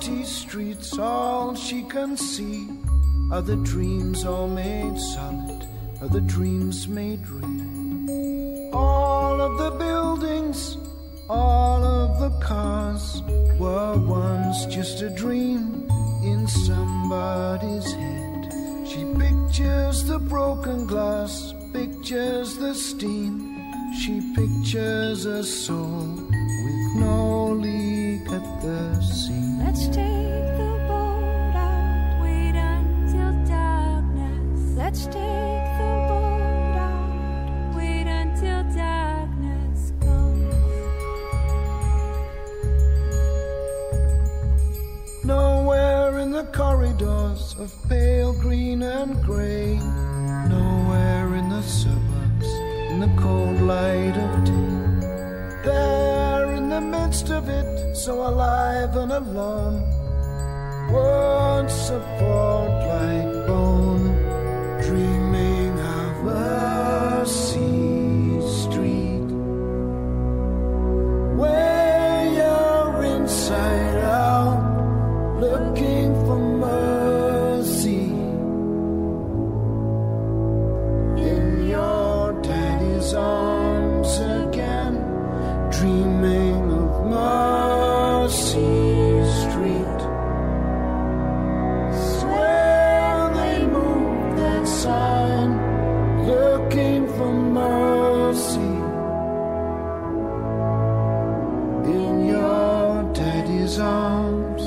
empty streets, all she can see are the dreams all made solid, are the dreams made real. All of the buildings, all of the cars were once just a dream in somebody's head. She pictures the broken glass, pictures the steam. She pictures a soul with no leak at the seam. Let's take the boat out, wait until darkness. Let's take the boat out, wait until darkness comes. Nowhere in the corridors of pale green and grey, nowhere in the suburbs, in the cold light of day. There in the midst of it, so alive and alone, once a port-like bone, dreaming of Mercy Street, where you're inside out, looking for mercy in your daddy's arms again, dreaming of Mercy Street. Swear they moved that sign, looking for mercy in your daddy's arms.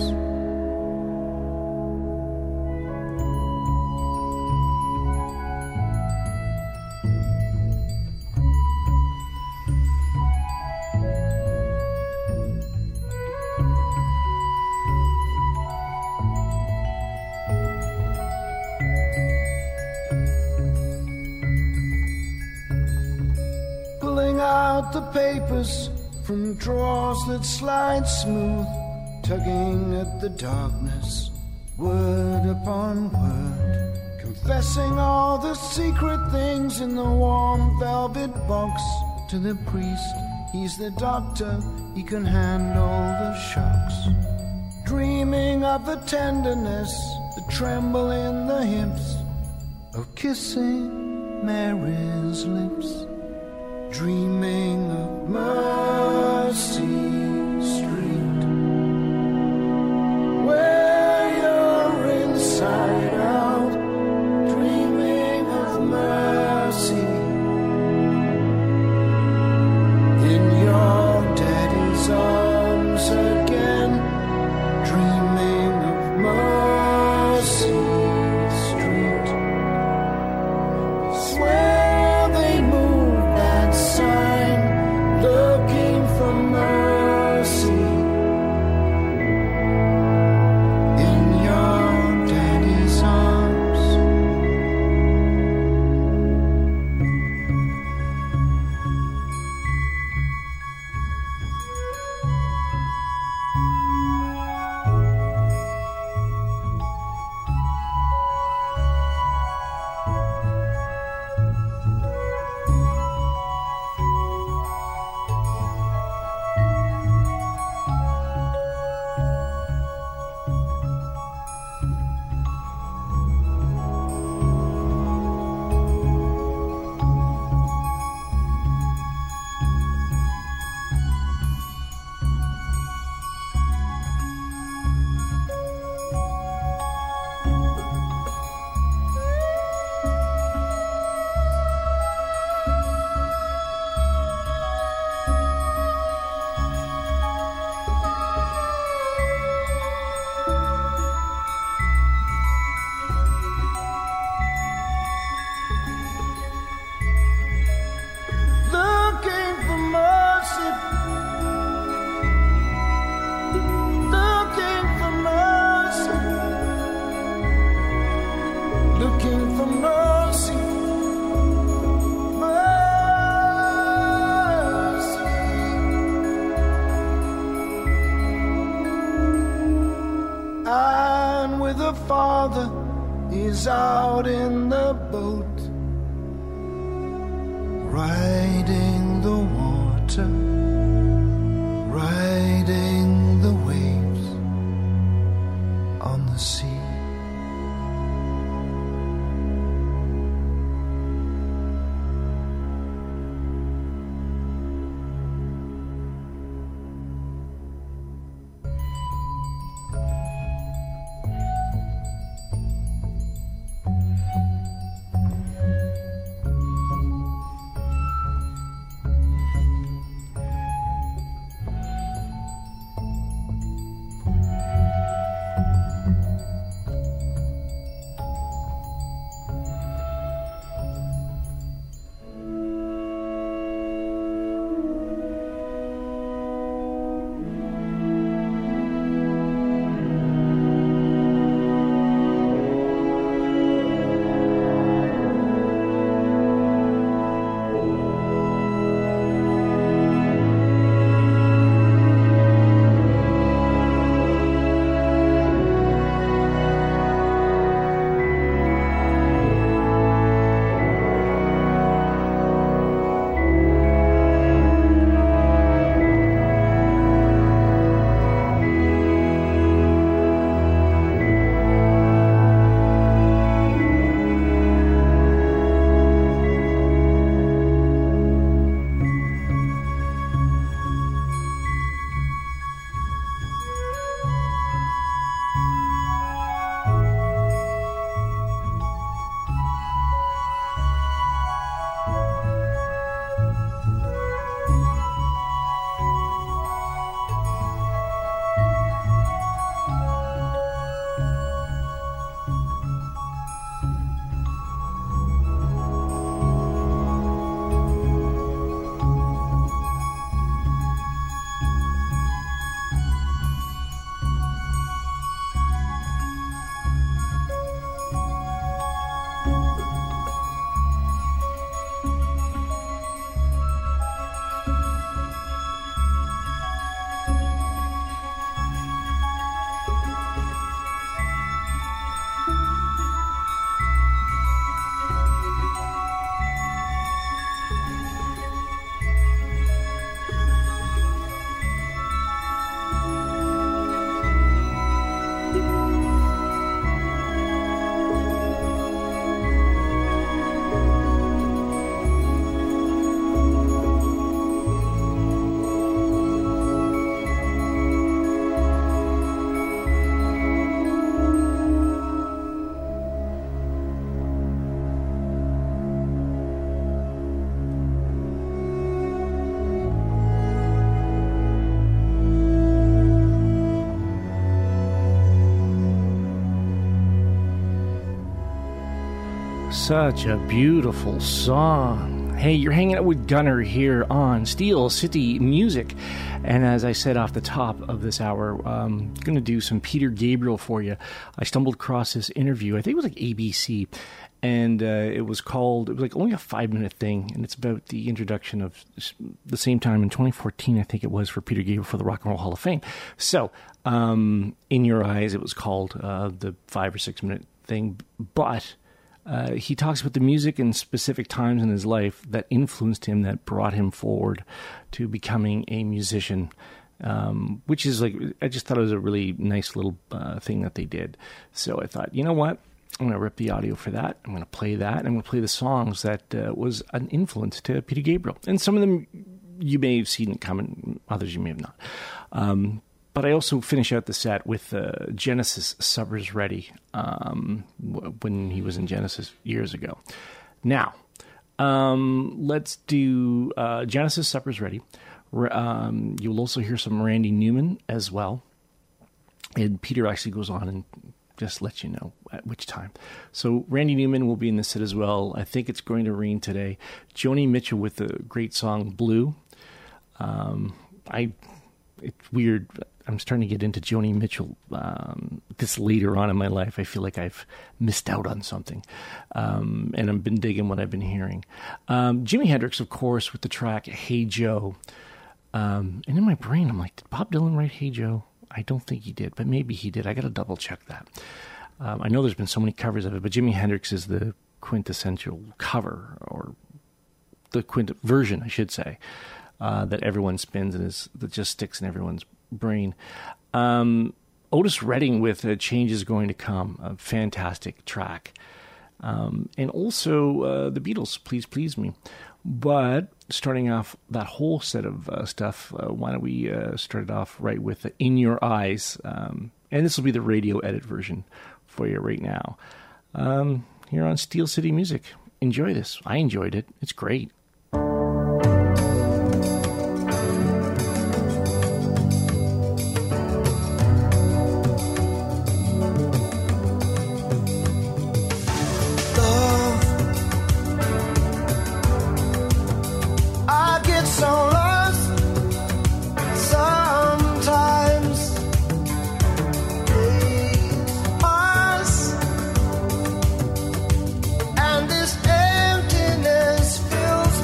Out the papers from drawers that slide smooth, tugging at the darkness, word upon word, confessing all the secret things in the warm velvet box to the priest. He's the doctor, he can handle the shocks. Dreaming of the tenderness, the tremble in the hips of kissing Mary's lips. Dreaming of Mercy Street, where you're inside out, dreaming of mercy in your daddy's arms again, dreaming of Mercy Street. Swear they moved sign, looking for mercy in your daddy's arms. The father is out in the boat, riding the water, riding the waves, Such a beautiful song. Hey, you're hanging out with Gunner here on Steel City Music. And as I said off the top of this hour, I'm going to do some Peter Gabriel for you. I stumbled across this interview. I think it was like ABC. And it was like only a 5-minute thing. And it's about the introduction of the same time in 2014, I think it was, for Peter Gabriel for the Rock and Roll Hall of Fame. So, In Your Eyes, it was called the 5 or 6 minute thing. But he talks about the music in specific times in his life that influenced him, that brought him forward to becoming a musician, which is like, I just thought it was a really nice little thing that they did. So I thought, you know what? I'm going to rip the audio for that. I'm going to play that. I'm going to play the songs that was an influence to Peter Gabriel. And some of them you may have seen it coming, others you may have not. But I also finish out the set with Genesis Supper's Ready when he was in Genesis years ago. Now, let's do Genesis Supper's Ready. You'll also hear some Randy Newman as well. And Peter actually goes on and just let you know at which time. So Randy Newman will be in the set as well. I think it's going to rain today. Joni Mitchell with the great song Blue. It's weird. I'm starting to get into Joni Mitchell this later on in my life. I feel like I've missed out on something. And I've been digging what I've been hearing. Jimi Hendrix, of course, with the track Hey Joe. And in my brain, I'm like, did Bob Dylan write Hey Joe? I don't think he did, but maybe he did. I got to double check that. I know there's been so many covers of it, but Jimi Hendrix is the quintessential cover, or the version, I should say, that everyone spins and that just sticks in everyone's brain. Otis Redding with Change Is Going to Come, a fantastic track. And also the Beatles, Please Please Me. But starting off that whole set of stuff, why don't we start it off right with In Your Eyes. And this will be the radio edit version for you right now. Here on Steel City Music. Enjoy this. I enjoyed it. It's great. Emptiness fills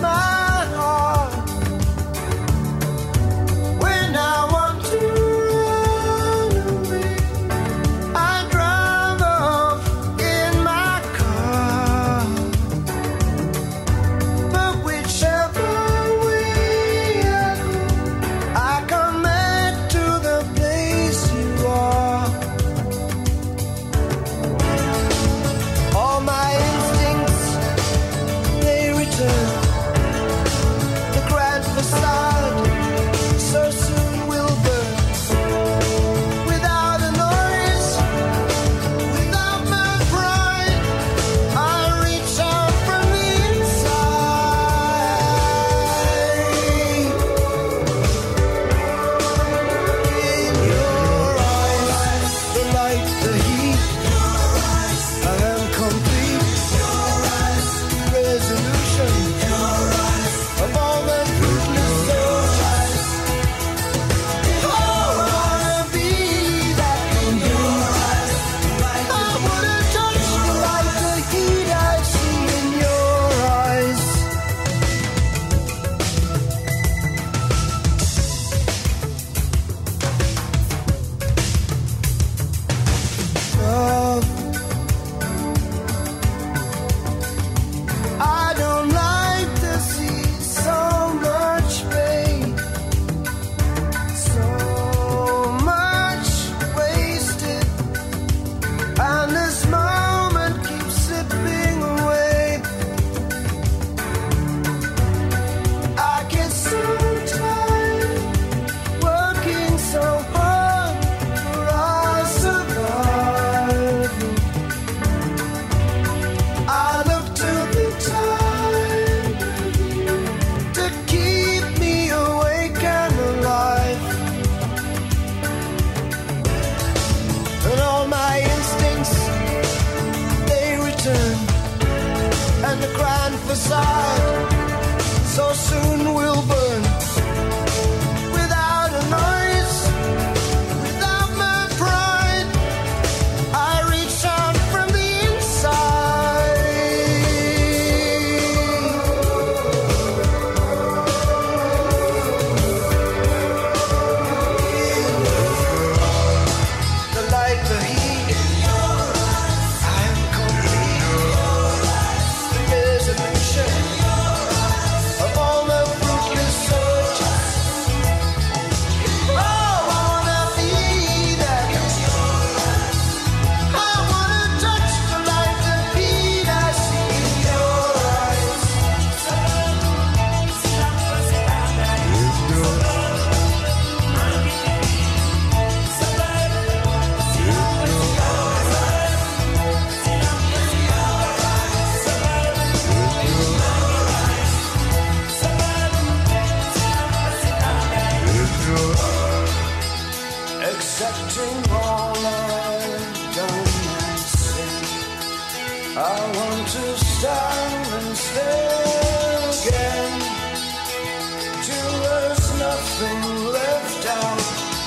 regretting all I've done and said. I want to stand and stay again till there's nothing left out.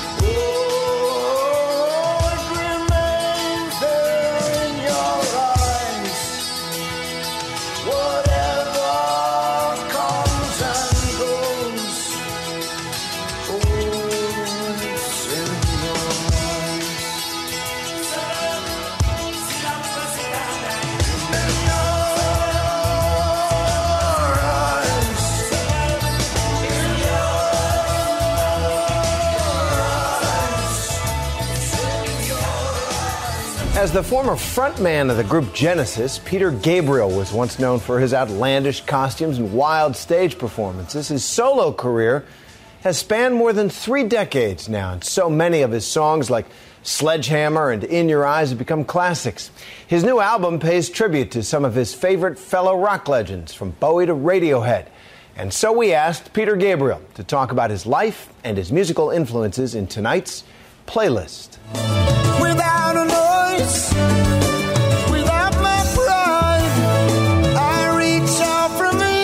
As the former frontman of the group Genesis, Peter Gabriel was once known for his outlandish costumes and wild stage performances. His solo career has spanned more than 3 decades now, and so many of his songs like Sledgehammer and In Your Eyes have become classics. His new album pays tribute to some of his favorite fellow rock legends, from Bowie to Radiohead. And so we asked Peter Gabriel to talk about his life and his musical influences in tonight's playlist. Without a noise, without my pride, I reach out from the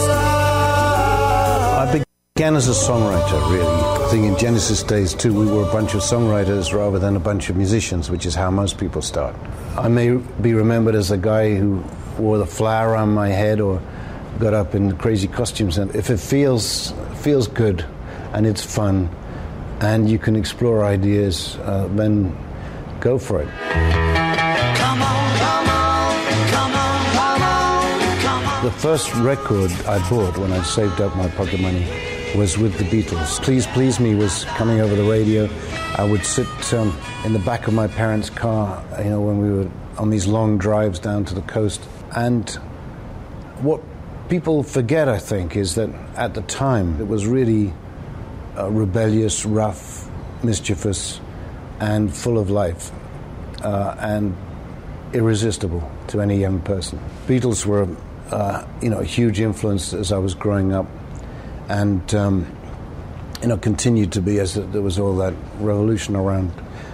inside. I began as a songwriter, really. I think in Genesis days, too, we were a bunch of songwriters rather than a bunch of musicians, which is how most people start. I may be remembered as a guy who wore the flower around my head or got up in crazy costumes. And if it feels good and it's fun and you can explore ideas, then go for it. Come on, come on, come on, come on, come on. The first record I bought when I saved up my pocket money was with the Beatles. Please Please Me was coming over the radio. I would sit in the back of my parents' car, when we were on these long drives down to the coast. And what people forget, I think, is that at the time it was really rebellious, rough, mischievous, and full of life, and irresistible to any young person. Beatles were, a huge influence as I was growing up, and continued to be as there was all that revolution around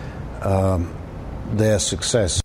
their success.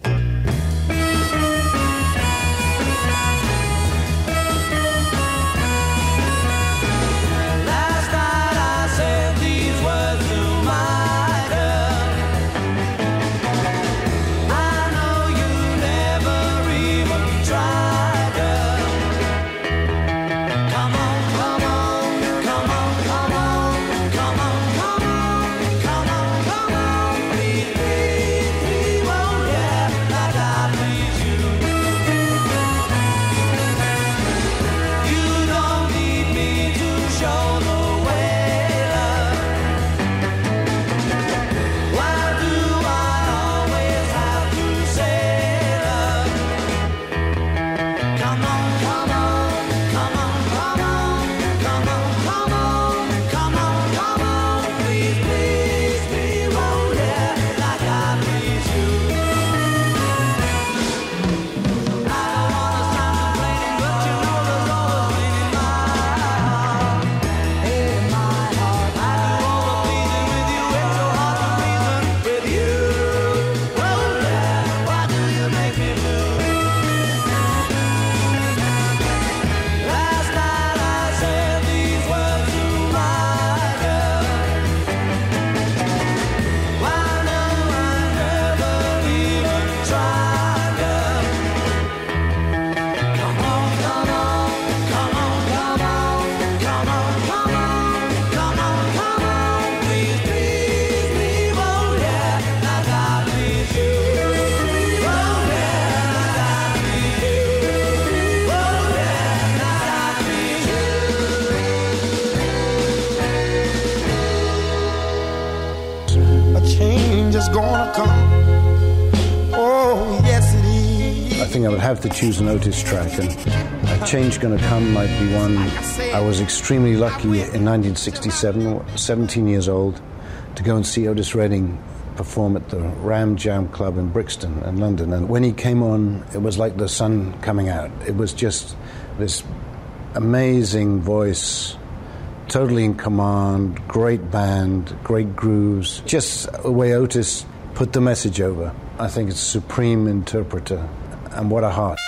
I would have to choose an Otis track, and A Change Gonna Come might be one. I was extremely lucky in 1967, 17 years old, to go and see Otis Redding perform at the Ram Jam Club in Brixton in London. And when he came on, it was like the sun coming out. It was just this amazing voice, totally in command, great band, great grooves. Just the way Otis put the message over. I think it's a supreme interpreter, and what a heart.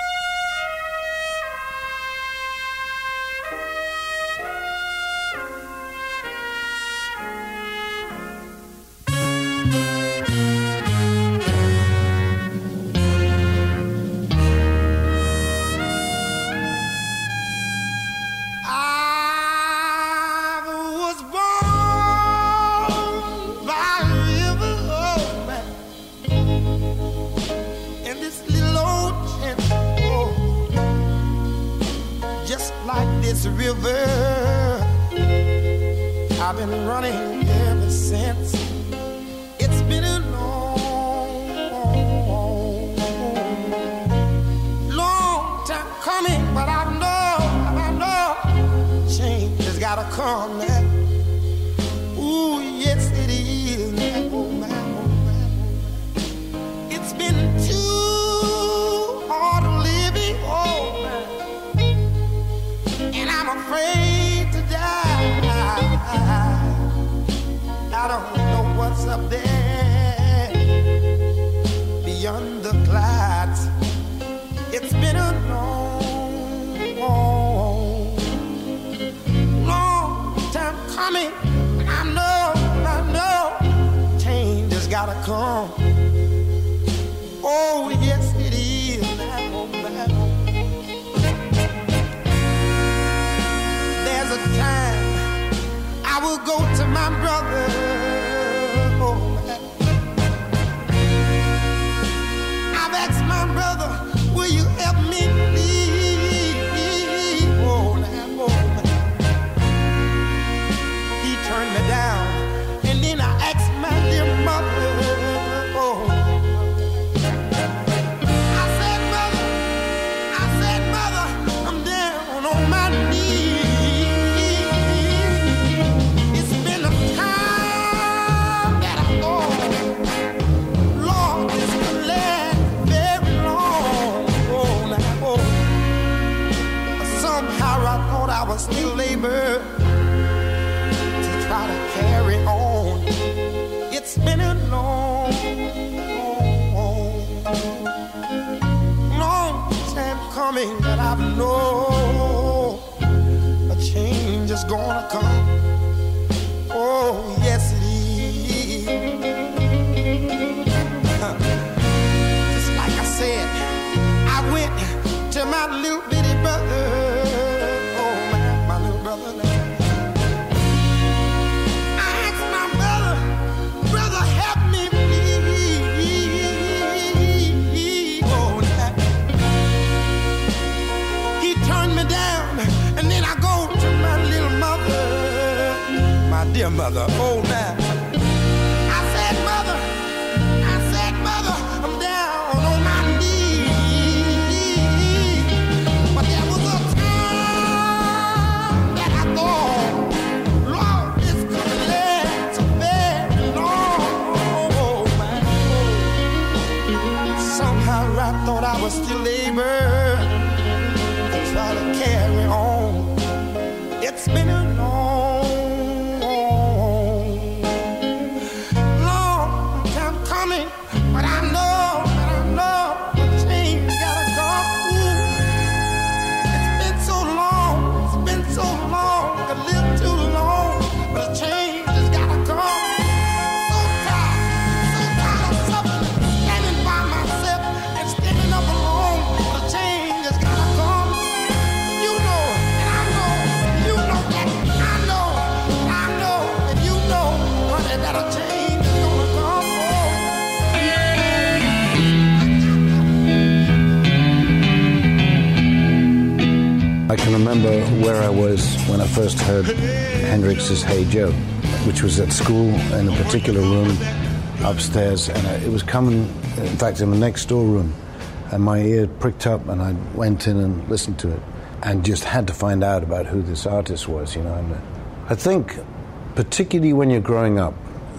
Where I was when I first heard Hendrix's Hey Joe, which was at school in a particular room upstairs, and it was coming, in fact, in the next door room, and my ear pricked up, and I went in and listened to it, and just had to find out about who this artist was, you know. And I think, particularly when you're growing up,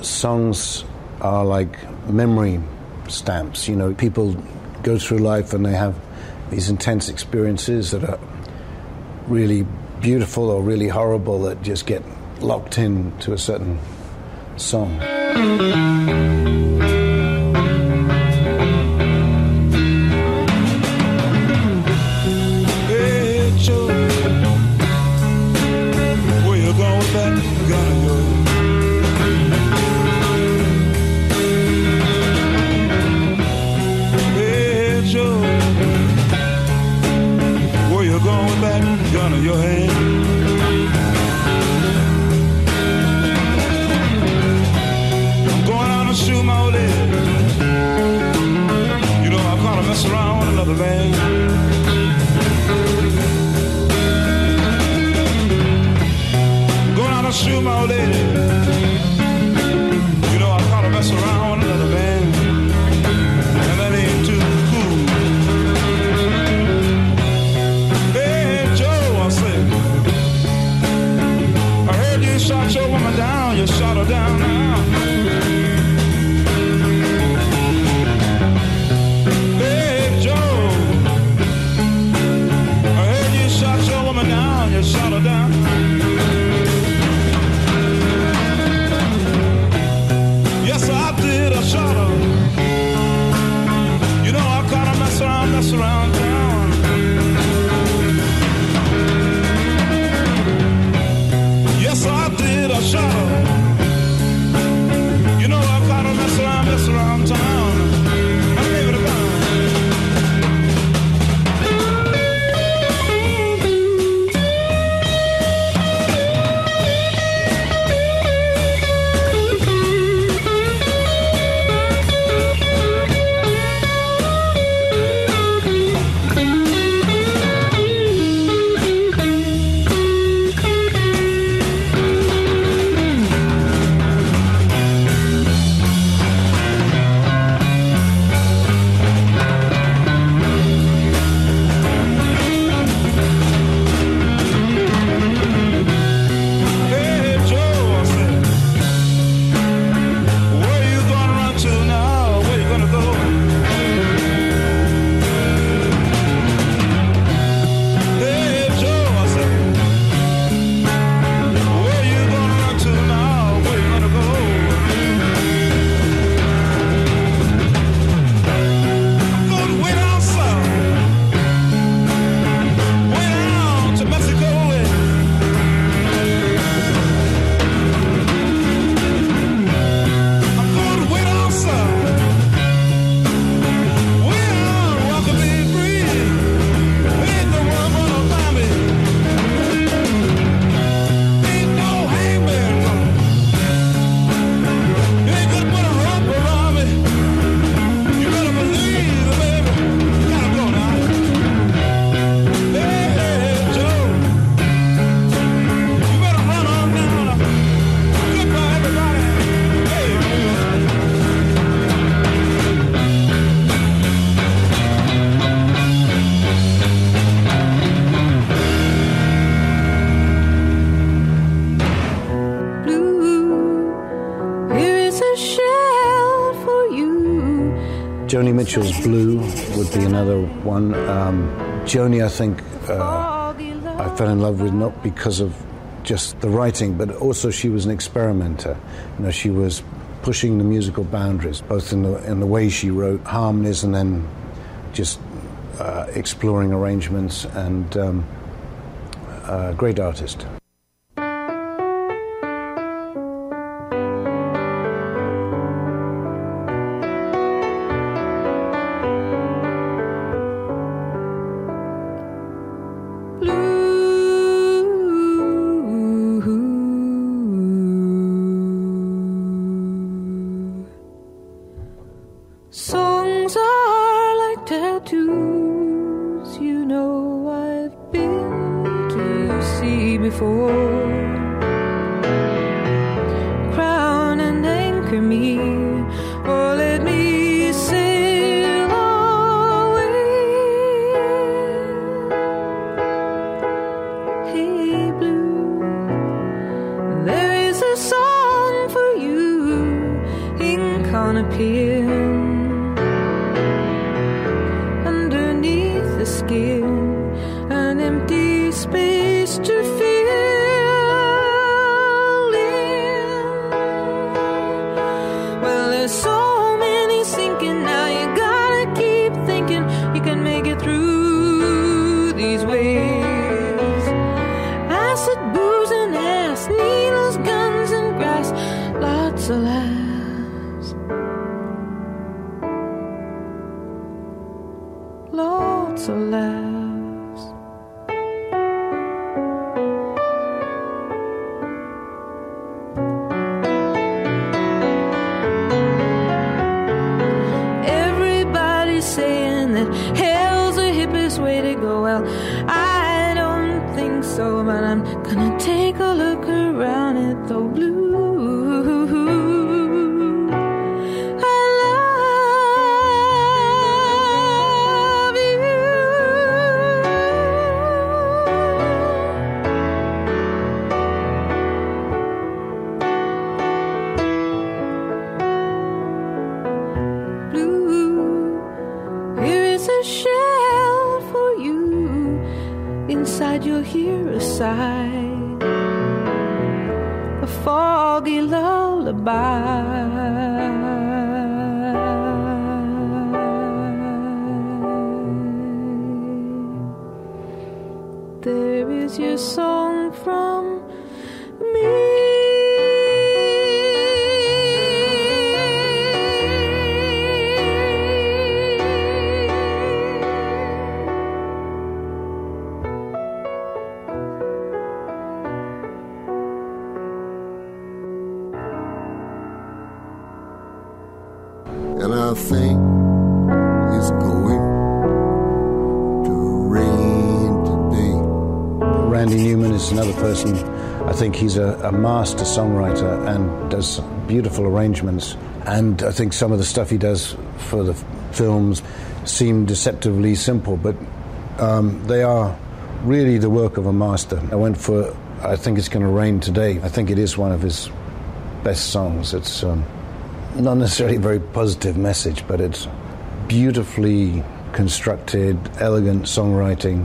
songs are like memory stamps, you know. People go through life and they have these intense experiences that are really beautiful or really horrible that just get locked in to a certain song. Hey Joe, where you going with that gun of yours? Hey Joe, where you going with that gun of your hand? Shoot my old lady. You know I caught her mess around with another man. Going out and shoot my old lady. You know I caught her mess around with another man. And that ain't too cool. Hey Joe, I said, I heard you shot your woman down. You shot her down now. Shot her down. Yes, I did. I shot her. You know I caught her mess around town. Yes, I did. I shot her. You know I caught her mess around town. I gave it a gun. Joni Mitchell's Blue would be another one. Joni, I think, I fell in love with not because of just the writing, but also she was an experimenter. You know, she was pushing the musical boundaries, both in the way she wrote harmonies and then just exploring arrangements, and a great artist. Songs are like tattoos, you know I've been to see before. Crown and anchor me, or let me sail away. Hey blue, there is a song for you, ink on a pen. Skin, an empty space to fill. Well, I don't think so, but I'm gonna take a look around at the blue. You'll hear a sigh, a foggy lullaby. There is your song from me. And I think it's going to rain today. Randy Newman is another person. I think he's a master songwriter and does beautiful arrangements. And I think some of the stuff he does for the films seem deceptively simple, but they are really the work of a master. I went for I Think It's Gonna Rain Today. I think it is one of his best songs. It's not necessarily a very positive message, but it's beautifully constructed, elegant songwriting.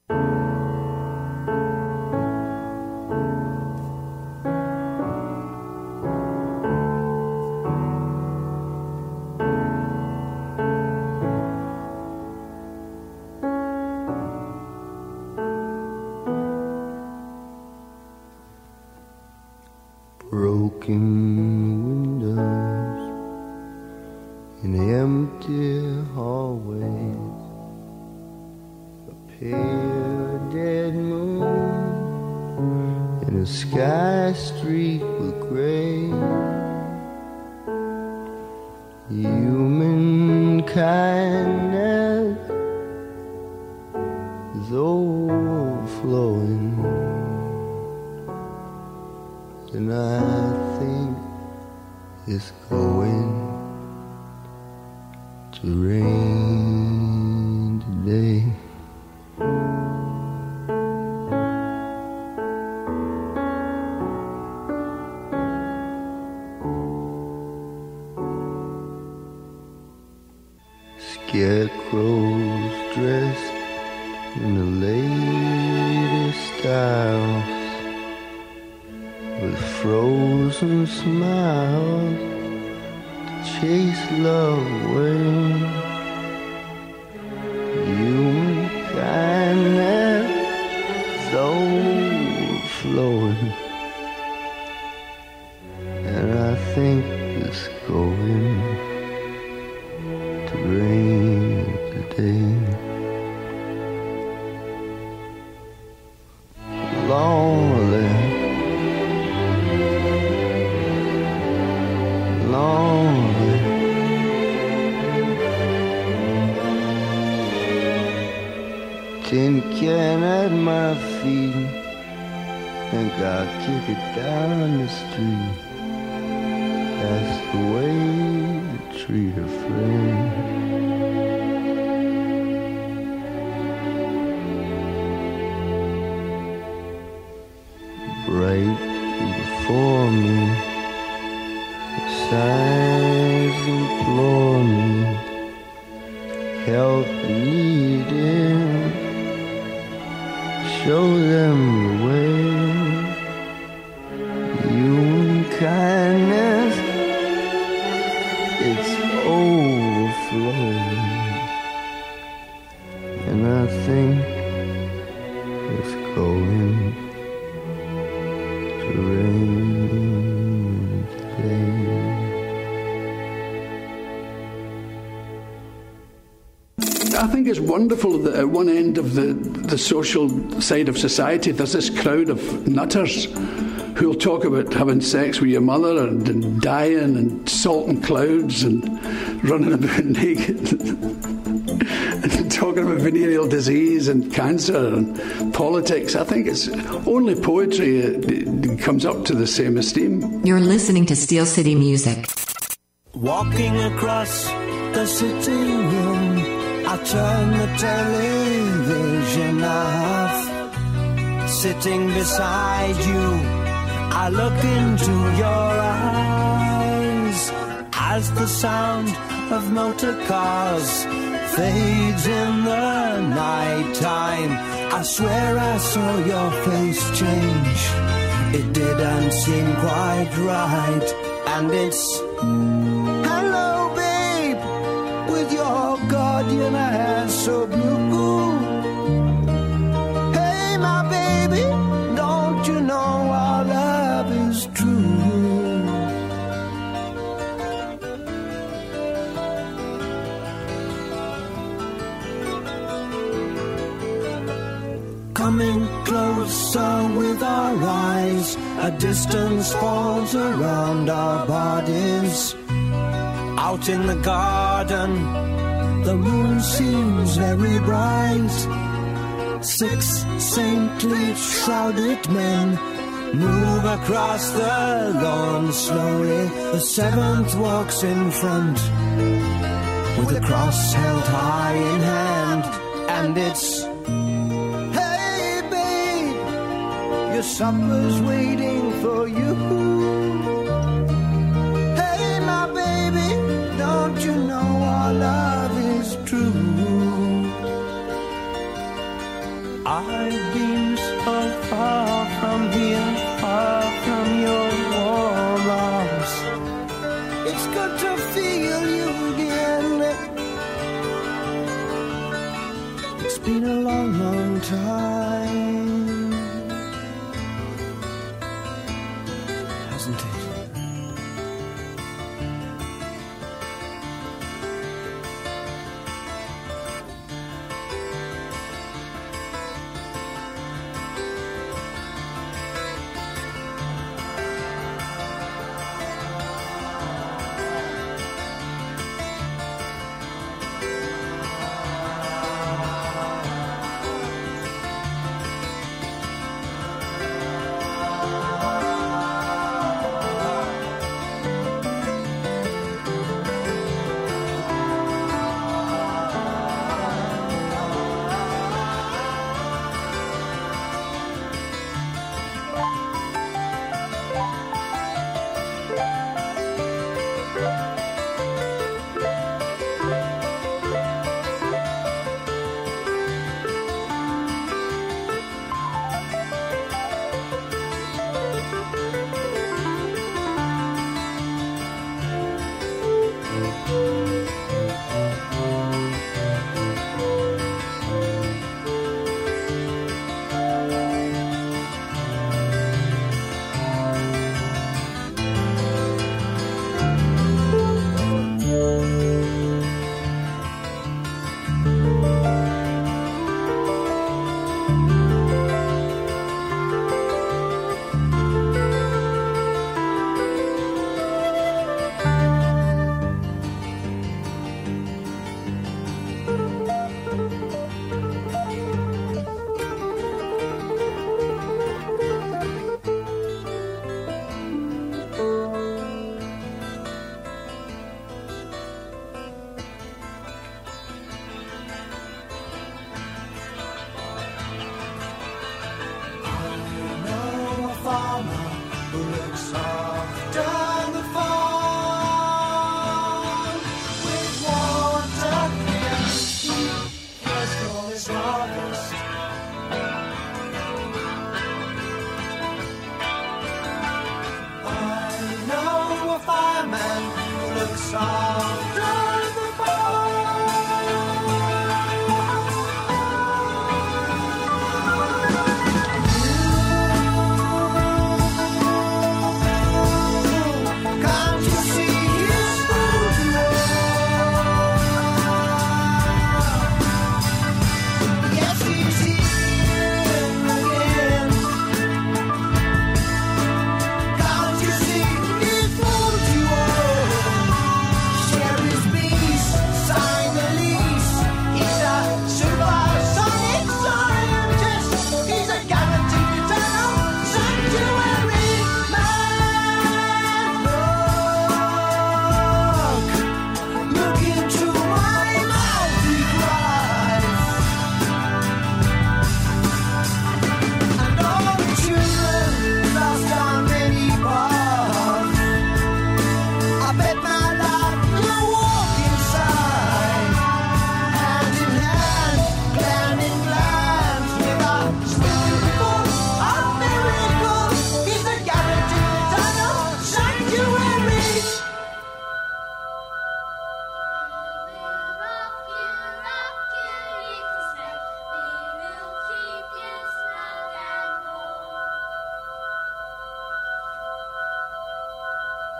Broken windows in empty hallways, a pale dead moon in a sky streaked with gray. Human kindness is overflowing, and I think it's going to rain today. Scarecrows dressed in the latest styles, with frozen smiles to chase love away. Human kindness is overflowing, and I think it's going to rain today. Lonely, lonely, tin can at my feet, and I'll kick it down the street. That's the way to treat a friend. Right before me, the signs implore me, help needed, show them the way. Human kindness, it's overflowing, and I think it's going to rain today. I think it's wonderful that at one end of the social side of society there's this crowd of nutters who'll talk about having sex with your mother and dying and salting clouds and running about naked. and talking about venereal disease and cancer and politics. I think it's only poetry that comes up to the same esteem. You're listening to Steel City Music. Walking across the sitting room, I turn the television off. Sitting beside you, I look into your eyes as the sound of motor cars fades in the night time. I swear I saw your face change. It didn't seem quite right. And it's hello, babe, with your guardian eyes so blue. Hey, my baby, don't you know our love is true? Coming closer with our eyes, a distance falls around our bodies. Out in the garden, the moon seems very bright. 6 saintly shrouded men move across the lawn slowly. The 7th walks in front with a cross held high in hand. And it's your supper's waiting for you. Hey, my baby, don't you know our love is true? I've been so far from here, far from your warm arms. It's good to feel you again. It's been a long, long time.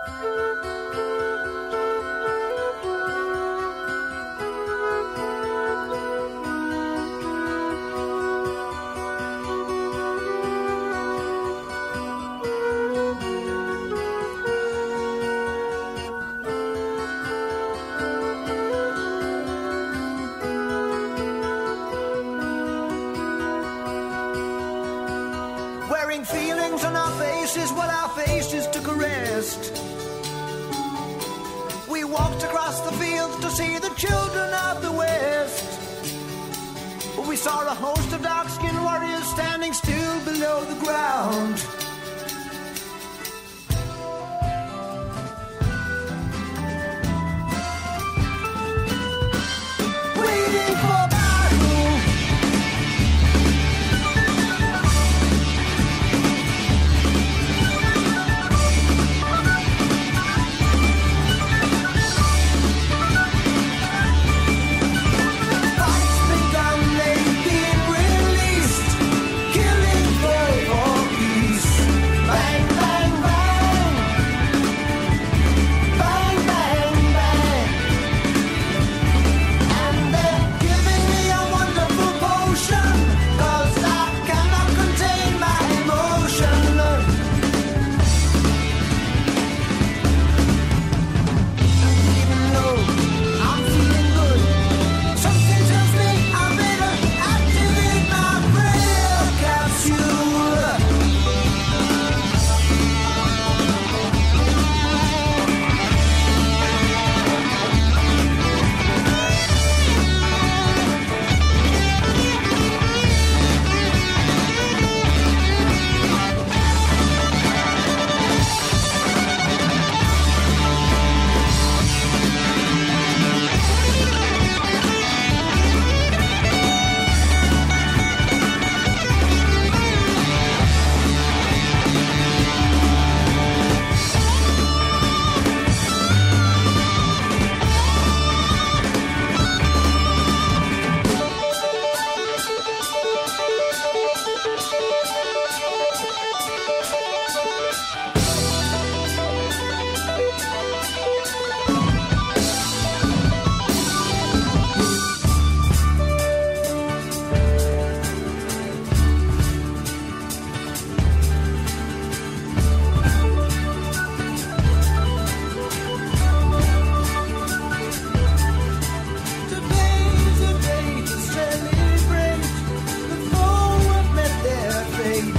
Wearing feelings on our faces while our faces took a rest. We walked across the fields to see the children of the West. We saw a host of dark-skinned warriors standing still below the ground. Waiting for battle. Fights begun, they've been released, killing for peace. Bang, bang, bang. Bang, bang, bang. And they're giving me a wonderful potion, 'cause I cannot contain my emotion. Even though I'm feeling good, something tells me I better activate my prayer capsule. Today's a day to celebrate the four have met their fate.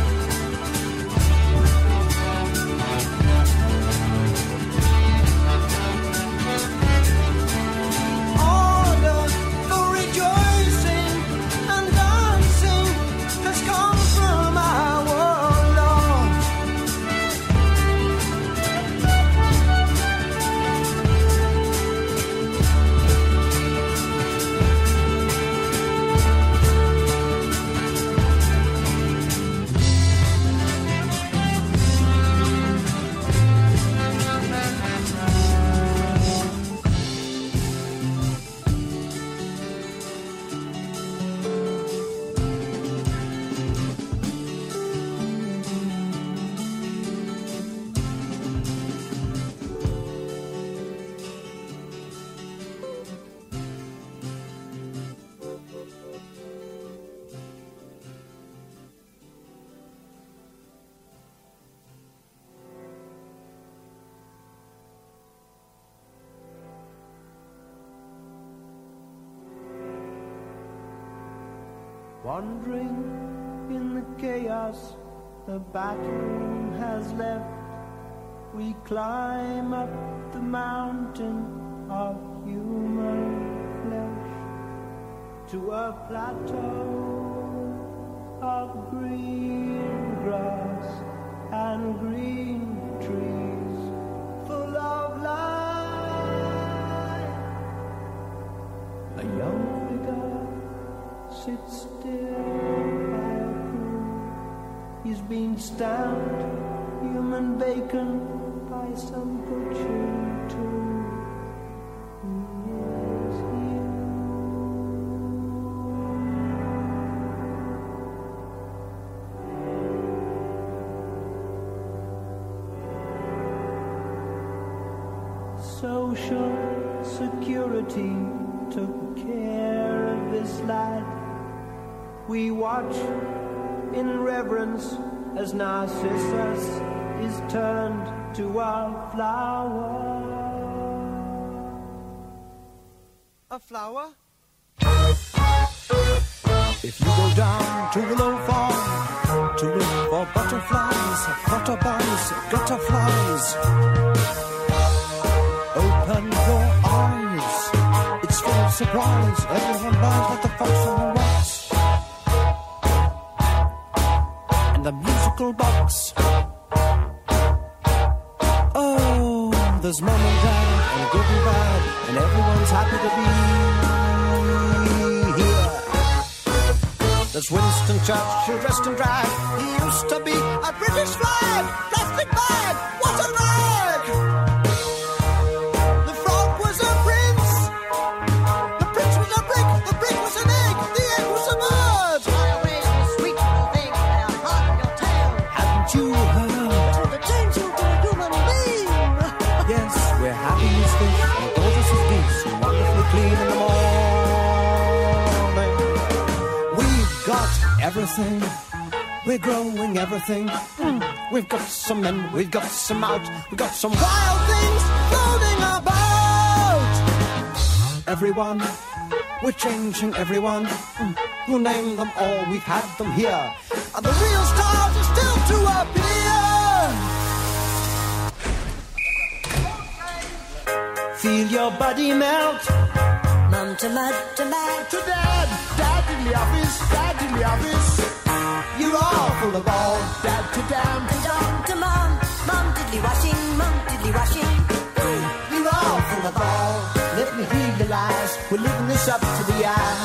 Order for rejoicing and dancing has come from our warlord. Wandering in the chaos the battle has left, we climb up the mountain of human flesh to a plateau of green grass and green trees full of life. A young figure sits still by a pool. He's been stamped human bacon by some butchering tool. He is you. social security took care of this lad. We watch in reverence as Narcissus is turned to a flower. A flower? If you go down to Willow Farm to look for butterflies, flutterbugs, gutterflies, open your eyes. It's full of surprise. Everyone lies like the fox on the rocks. And the musical box. Oh, there's mom and dad and good and bad, and everyone's happy to be here. There's Winston Churchill dressed in drag. He used to be a British flag. Plastic bag, what a rag! The frog was a prince. The prince was a brick. The brick was an egg. The egg was a bird. Fly away, you sweet little thing, and I'll harm your tail. Haven't you heard? To the change you to a human being. Yes, we're happy as fish and gorgeous as geese and wonderfully clean in the morning. We've got everything. We're growing everything. We've got some in, we've got some out. We've got some wild things floating about. Everyone, we're changing everyone. You name them all, we've had them here. And the real stars are still to appear. Feel your body melt. Mum to mud to mad. To dad, dad in the office, dad in the office. You're all full of all, dad to damn. And dom to mum. Mum diddly washing, mum diddly washing. You're all full of all. Let me hear your lies. We're living this up to the eyes.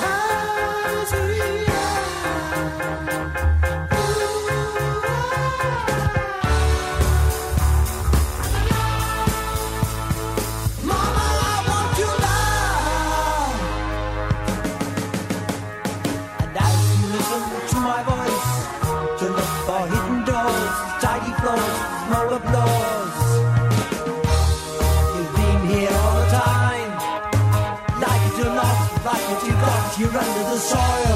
Mama, I want you love. And as you listen to my voice, to look for hidden doors, tidy floors, roll up doors. You've been here all the time. Like it or not, like what you got, you're under the soil.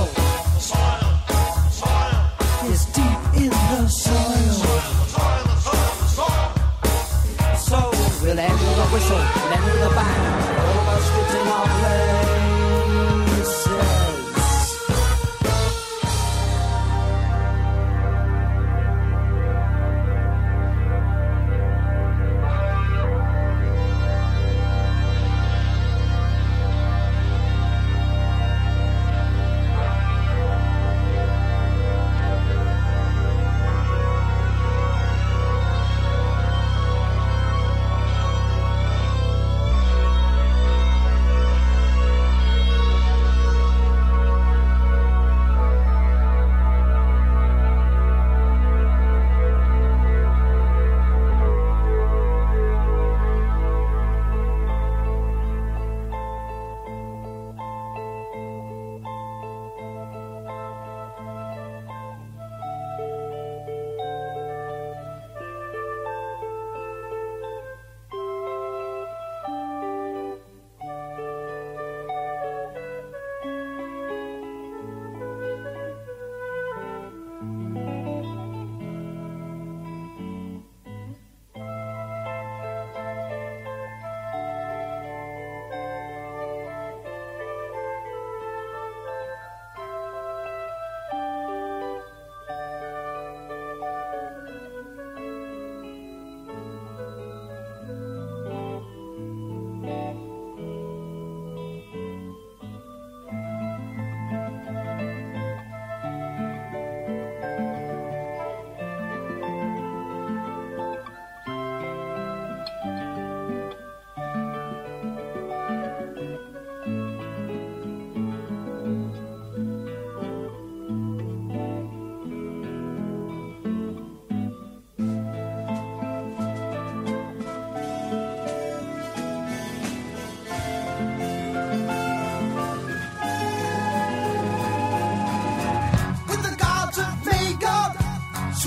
It's deep in the soil. So we'll end with a whistle, and end with a bang. All of us fitting our places.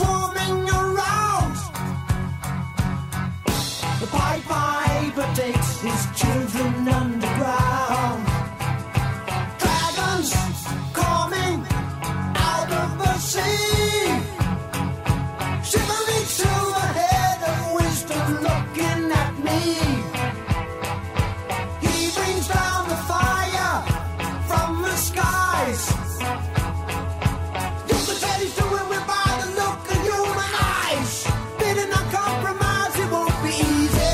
Takes his children underground. Dragons coming out of the sea, shivering silver head of wisdom looking at me. He brings down the fire from the skies. You can tell he's doing it by the look in human eyes. Bidding on compromise, it won't be easy.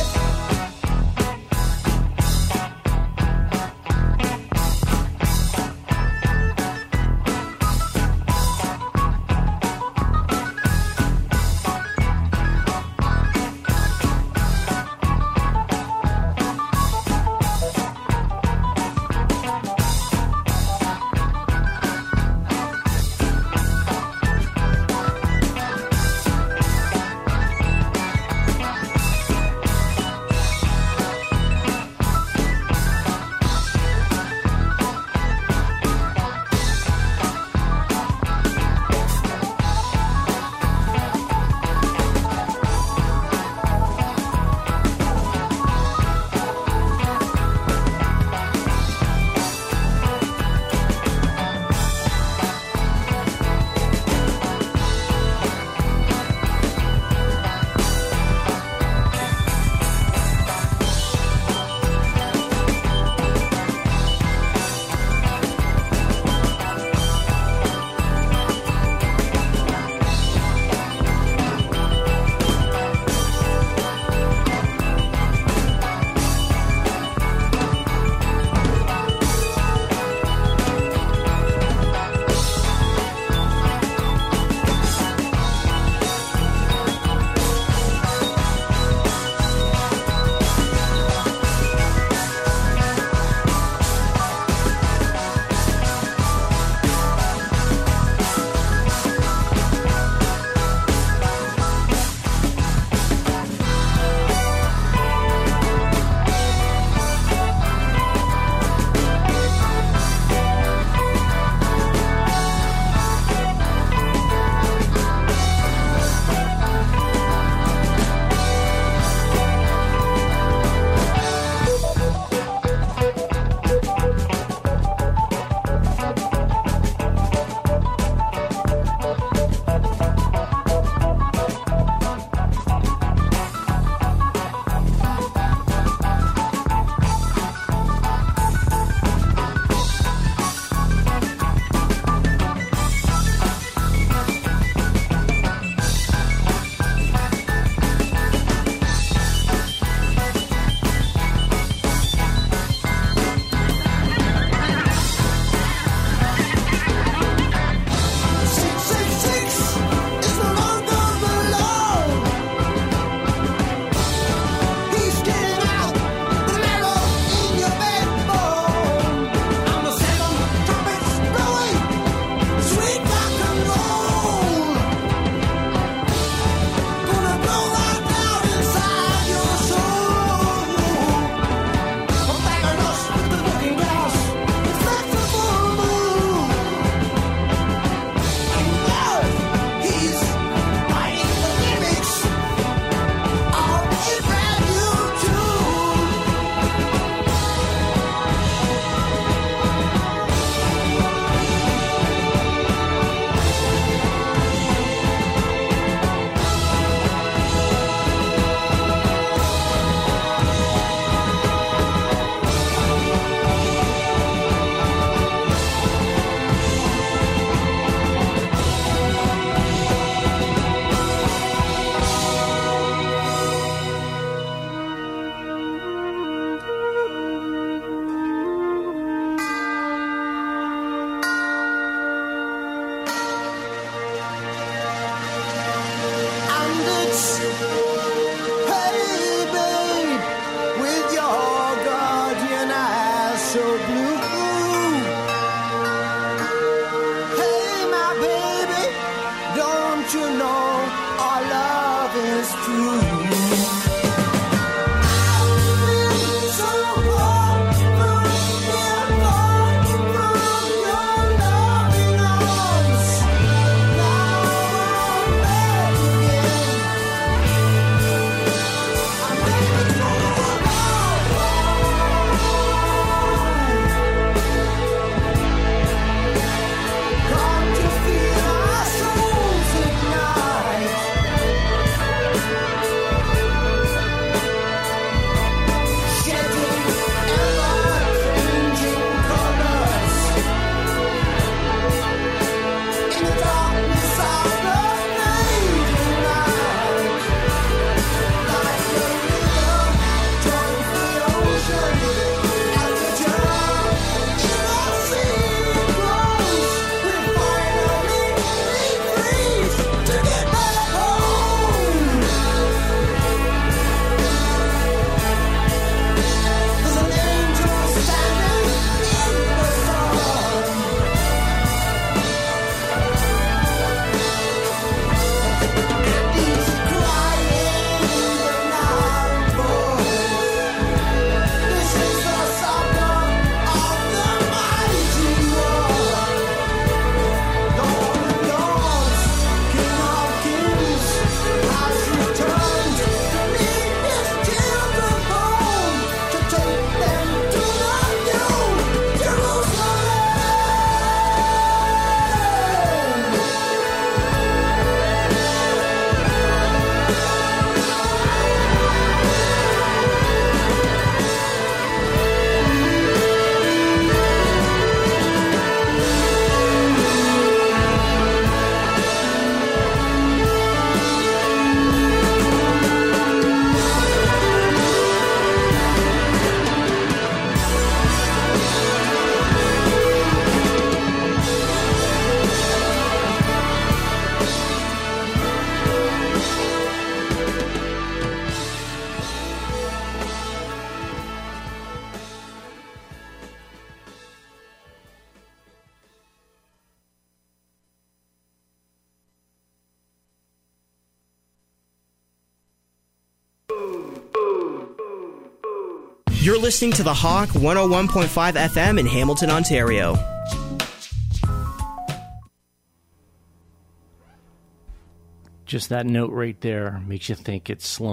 You're listening to The Hawk 101.5 FM in Hamilton, Ontario. Just that note right there makes you think it's slow